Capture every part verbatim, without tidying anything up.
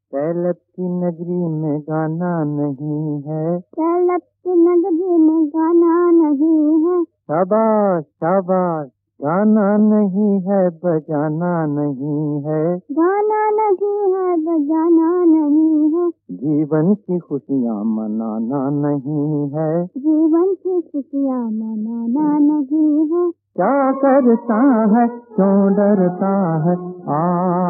सैलब की नगरी में गाना नहीं है, सैलब की नगरी में गाना नहीं है। शाबाश शाबाश, गाना नहीं है बजाना नहीं है, गाना नहीं है बजाना नहीं है। जीवन की खुशियाँ मनाना नहीं है, जीवन की खुशियाँ मनाना नहीं है। क्या करता है क्यों डरता है, आ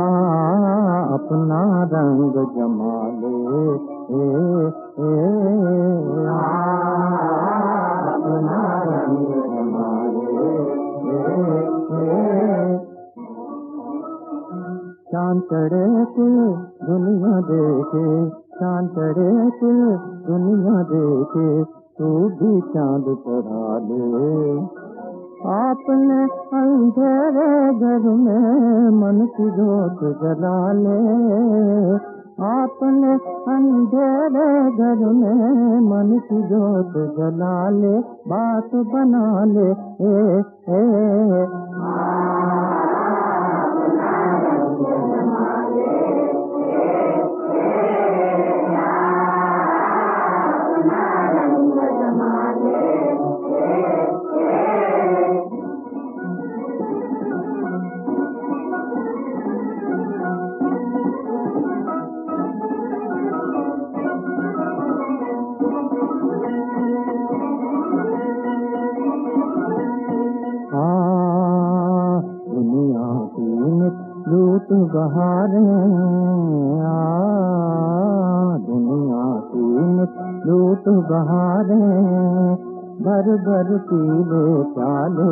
अपना रंग जमा ले, ए, ए, आ अपना रंग जमा ले, ए, ए, चांद चढ़े कुल दुनिया देखे, चांद चढ़े कुल दुनिया देखे, तू भी चांद चढ़ा ले। आपने अंधेरे घर में मन की जोत जला ले, आपने अंधेरे घर में मन की जोत जला ले, बात बना ले, ए, ए, लूट बहारे आ दुनिया की लूट बहारे, भर भर पीले चाले,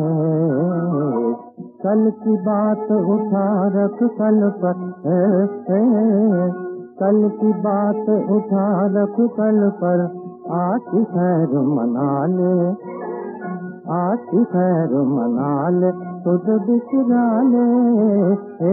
कल की बात उठा रख कल पर, ए, ए, कल की बात उठा रख कल पर, आज खैर मना ले, आज खैर मना ले, खुद बिसरा ले, ए,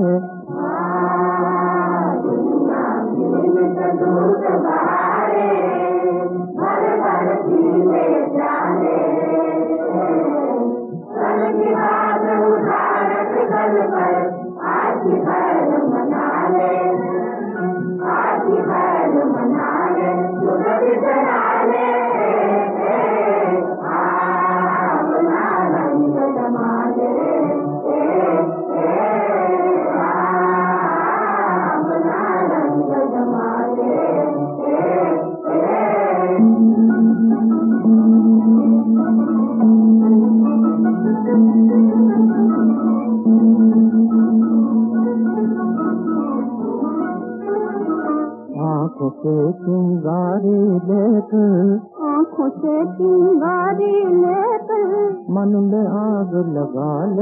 आँखों से चिंगारी लेकर, आँखों से चिंगारी लेकर, मन में आग लगा ले,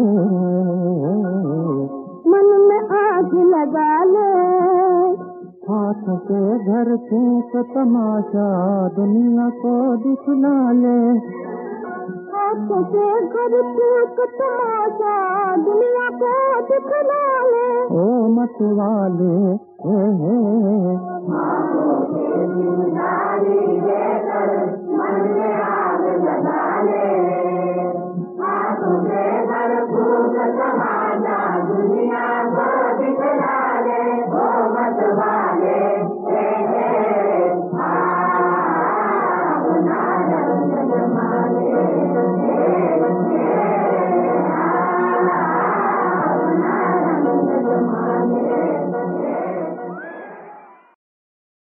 मन में आग लगा ले, हाथों से घर फूंक तमाशा दुनिया को दिखला ले, हाथों से घर फूंक तमाशा दुनिया को दिखला ले, ओ मत वाले, हे हे, आँखों से चिंगारी लेकर मन में आग लगा ले।